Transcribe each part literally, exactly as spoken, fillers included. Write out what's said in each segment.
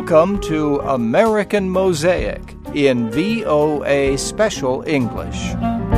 Welcome to American Mosaic in V O A Special English.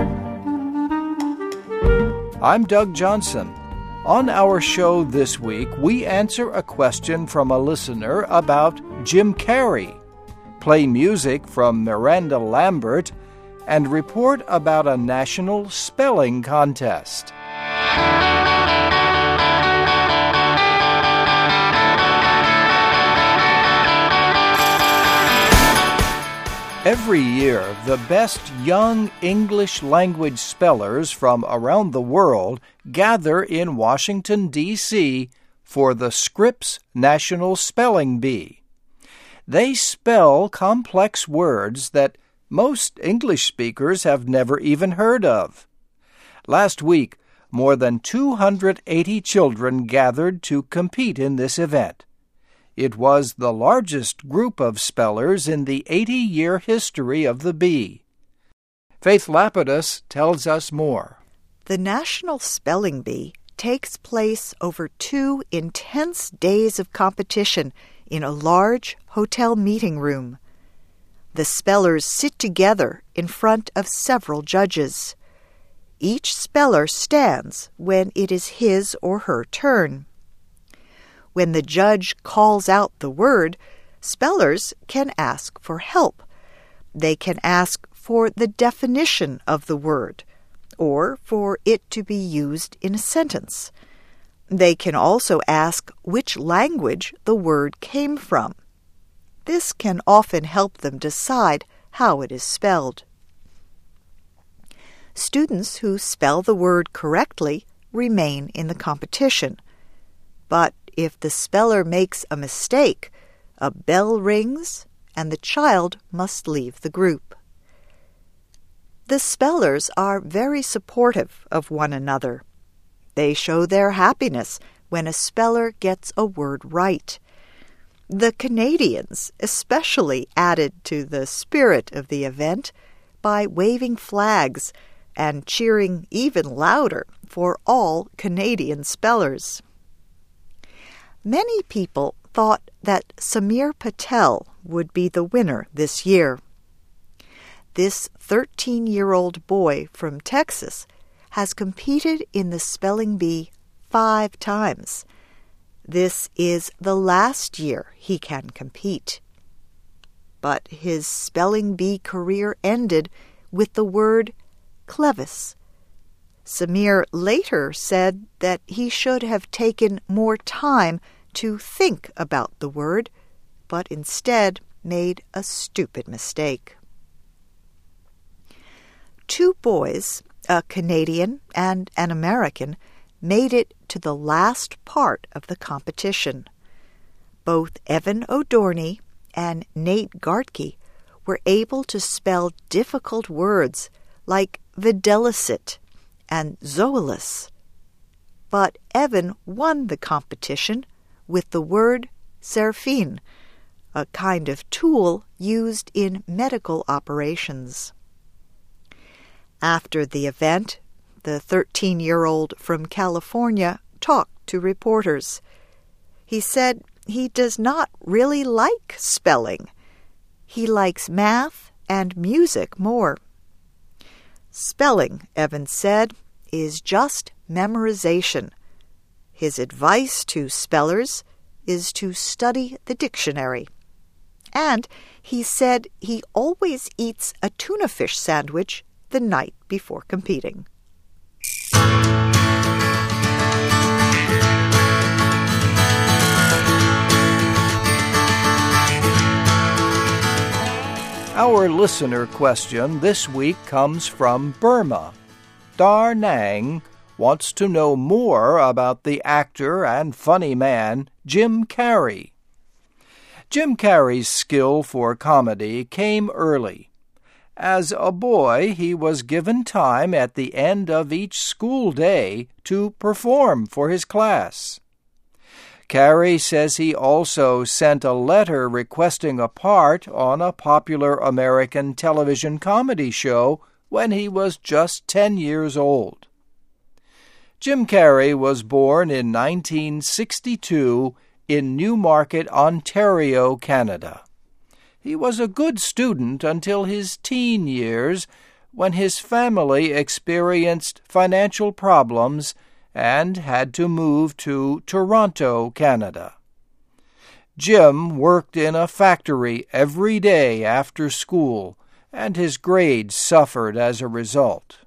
I'm Doug Johnson. On our show this week, we answer a question from a listener about Jim Carrey, play music from Miranda Lambert, and report about a national spelling contest. Every year, the best young English language spellers from around the world gather in Washington, D C for the Scripps National Spelling Bee. They spell complex words that most English speakers have never even heard of. Last week, more than two hundred eighty children gathered to compete in this event. It was the largest group of spellers in the eighty-year history of the Bee. Faith Lapidus tells us more. The National Spelling Bee takes place over two intense days of competition in a large hotel meeting room. The spellers sit together in front of several judges. Each speller stands when it is his or her turn. When the judge calls out the word, spellers can ask for help. They can ask for the definition of the word, or for it to be used in a sentence. They can also ask which language the word came from. This can often help them decide how it is spelled. Students who spell the word correctly remain in the competition. But if the speller makes a mistake, a bell rings and the child must leave the group. The spellers are very supportive of one another. They show their happiness when a speller gets a word right. The Canadians especially added to the spirit of the event by waving flags and cheering even louder for all Canadian spellers. Many people thought that Samir Patel would be the winner this year. This thirteen-year-old boy from Texas has competed in the spelling bee five times. This is the last year he can compete. But his spelling bee career ended with the word Clevis. Samir later said that he should have taken more time to think about the word, but instead made a stupid mistake. Two boys, a Canadian and an American, made it to the last part of the competition. Both Evan O'Doherty and Nate Gartke were able to spell difficult words like videlicet and zoilus. But Evan won the competition with the word seraphine, a kind of tool used in medical operations. After the event, the thirteen-year-old from California talked to reporters. He said he does not really like spelling. He likes math and music more. Spelling, Evans said, is just memorization. His advice to spellers is to study the dictionary. And he said he always eats a tuna fish sandwich the night before competing. Our listener question this week comes from Burma. Dar Nang wants to know more about the actor and funny man Jim Carrey. Jim Carrey's skill for comedy came early. As a boy, he was given time at the end of each school day to perform for his class. Carrey says he also sent a letter requesting a part on a popular American television comedy show when he was just ten years old. Jim Carrey was born in nineteen sixty-two in Newmarket, Ontario, Canada. He was a good student until his teen years, when his family experienced financial problems and had to move to Toronto, Canada. Jim worked in a factory every day after school, and his grades suffered as a result.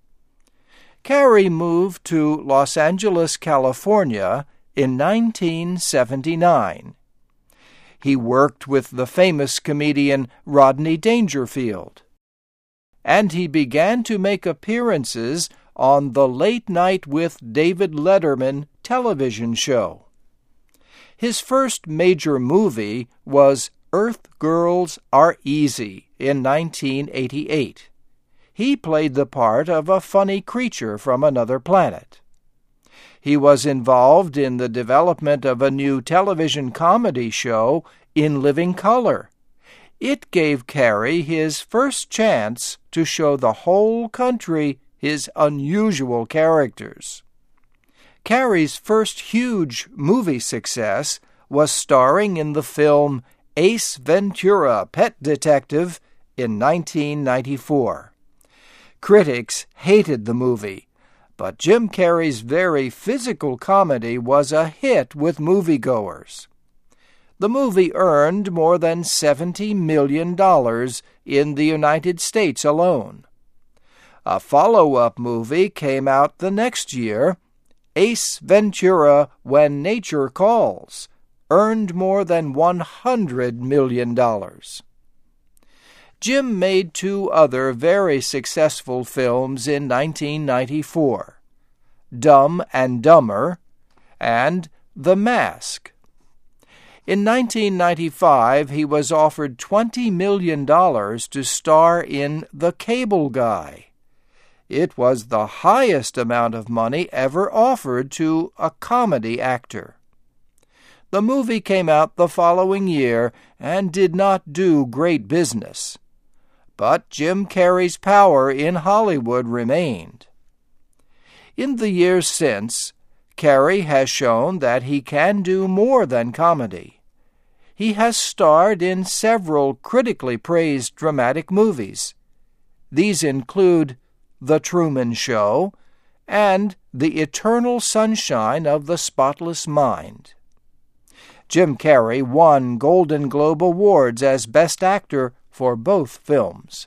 Carey moved to Los Angeles, California in nineteen seventy-nine. He worked with the famous comedian Rodney Dangerfield, and he began to make appearances on the Late Night with David Letterman television show. His first major movie was Earth Girls Are Easy in nineteen eighty-eight. He played the part of a funny creature from another planet. He was involved in the development of a new television comedy show, In Living Color. It gave Carey his first chance to show the whole country his unusual characters. Carey's first huge movie success was starring in the film Ace Ventura, Pet Detective in nineteen ninety-four. Critics hated the movie, but Jim Carrey's very physical comedy was a hit with moviegoers. The movie earned more than seventy million dollars in the United States alone. A follow-up movie came out the next year, Ace Ventura, When Nature Calls, earned more than one hundred million dollars. Jim made two other very successful films in nineteen ninety-four, Dumb and Dumber and The Mask. In nineteen ninety-five, he was offered twenty million dollars to star in The Cable Guy. It was the highest amount of money ever offered to a comedy actor. The movie came out the following year and did not do great business. But Jim Carrey's power in Hollywood remained. In the years since, Carrey has shown that he can do more than comedy. He has starred in several critically praised dramatic movies. These include The Truman Show and The Eternal Sunshine of the Spotless Mind. Jim Carrey won Golden Globe Awards as Best Actor for both films.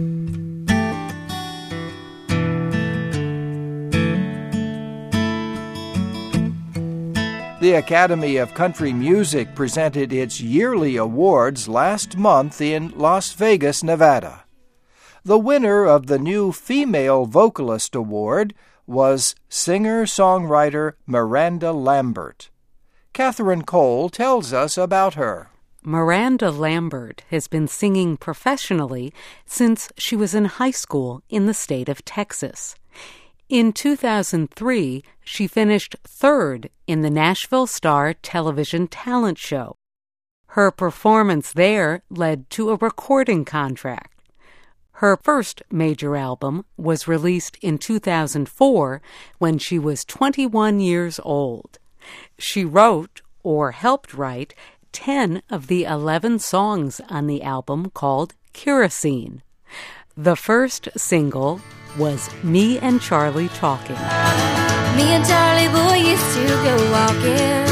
The Academy of Country Music presented its yearly awards last month in Las Vegas, Nevada. The winner of the new Female Vocalist Award was singer-songwriter Miranda Lambert. Catherine Cole tells us about her. Miranda Lambert has been singing professionally since she was in high school in the state of Texas. In two thousand three, she finished third in the Nashville Star television talent show. Her performance there led to a recording contract. Her first major album was released in two thousand four when she was twenty-one years old. She wrote, or helped write, ten of the eleven songs on the album called Kerosene. The first single was Me and Charlie Talking. Me and Charlie boy used to go walking,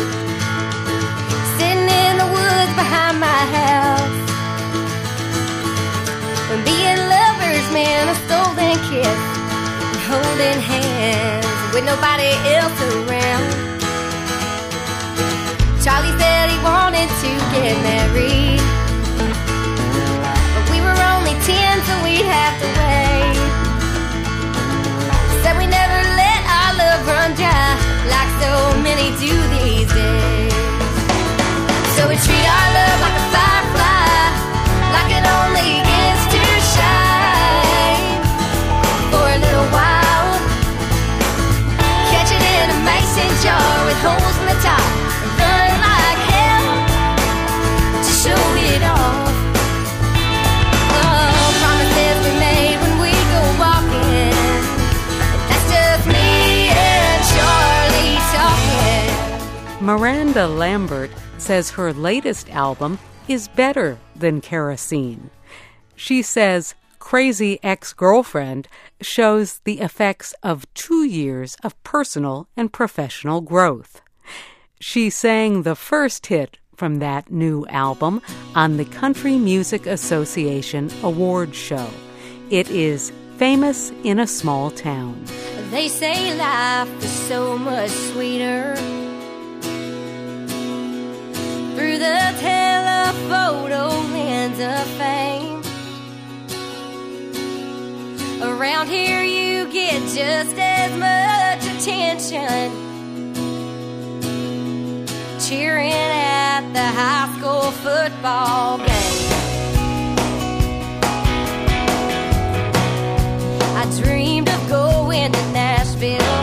sitting in the woods behind my house, and being lovers, man, a stolen kiss, and holding hands with nobody else around. Charlie said he wanted to get married, but we were only ten, so we'd have to wait. Said we never let our love run dry like so many do these days. So we treat our love like a firefly, like it only gets to shine for a little while. Catch it in a mason Miranda Lambert says her latest album is better than Kerosene. She says Crazy Ex-Girlfriend shows the effects of two years of personal and professional growth. She sang the first hit from that new album on the Country Music Association Awards show. It is Famous in a Small Town. They say life is so much sweeter through the telephoto lens of fame. Around here you get just as much attention cheering at the high school football game. I dreamed of going to Nashville,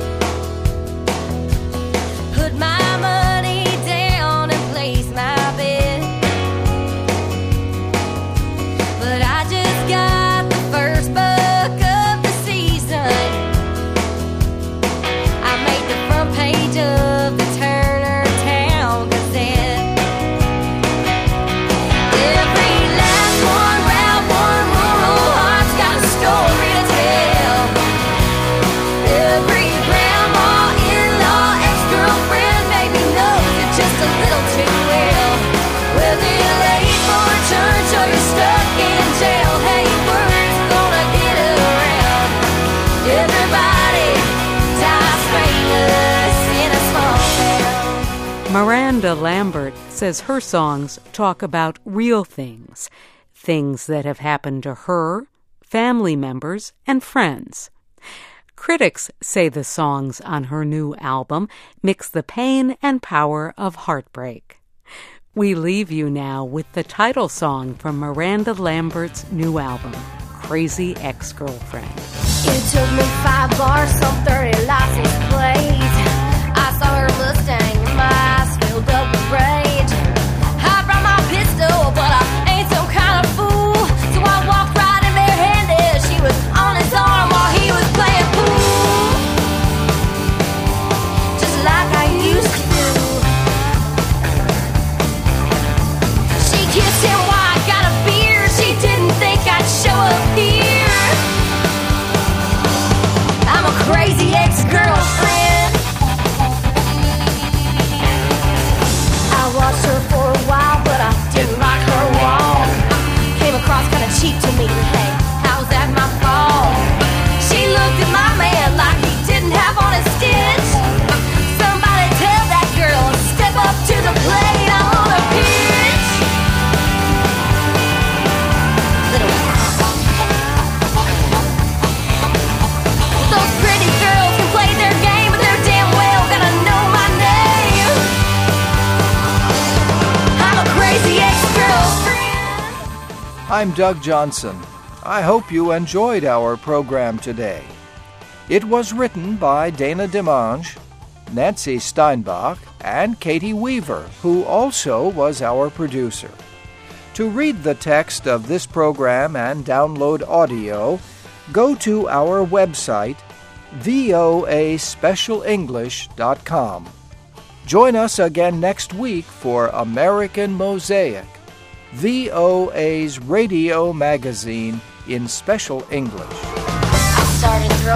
put my money down and place my bet, but I just got the first buck of the season. I made the front page of the Turner Town Gazette. Every last one, round one, rural heart's got a story to tell. Every grandma, in-law, ex-girlfriend maybe knows it just a little too well. Whether you're late for church or you're stuck in jail, hey, word's gonna get around. Everybody dies famous in a small town. Miranda Lambert says her songs talk about real things, things that have happened to her, family members, and friends. Critics say the songs on her new album mix the pain and power of heartbreak. We leave you now with the title song from Miranda Lambert's new album, Crazy Ex-Girlfriend. It took me five bars, some thirty license plates. I saw her Mustang and my eyes filled up with rage. I brought my pistol, but I ain't some kind of fool, so I walked right in bare-handed. She was on his arm while he was playing pool, just like I used to do. She kissed him while I got a beer. She didn't think I'd show up here. I'm a crazy ex-girlfriend. I watched her for a while, but I didn't like her walk. Came across kind of cheap to me. Hey, how was that my fault? She looked at my man like he didn't have on his stitch. Somebody tell that girl to step up to the plate. I want a pitch. Little those pretty girls can play their game, but they're damn well gonna know my name. I'm a crazy ex-girlfriend. I'm Doug Johnson. I hope you enjoyed our program today. It was written by Dana Demange, Nancy Steinbach, and Katie Weaver, who also was our producer. To read the text of this program and download audio, go to our website, voa special english dot com. Join us again next week for American Mosaic, V O A's radio magazine in special English. I started throwing